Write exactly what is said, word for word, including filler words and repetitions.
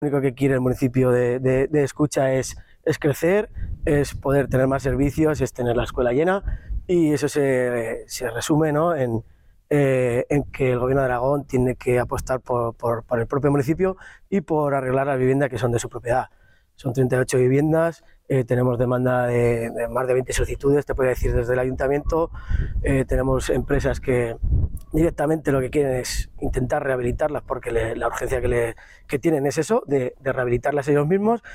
Lo único que quiere el municipio de, de, de Escucha es, es crecer, es poder tener más servicios, es tener la escuela llena, y eso se, se resume, ¿no?, en, eh, en que el gobierno de Aragón tiene que apostar por, por, por el propio municipio y por arreglar las viviendas que son de su propiedad. Son treinta y ocho viviendas, eh, tenemos demanda de, de más de veinte solicitudes, te puedo decir, desde el ayuntamiento. Eh, tenemos empresas que directamente lo que quieren es intentar rehabilitarlas porque le, la urgencia que, le, que tienen es eso, de, de rehabilitarlas ellos mismos.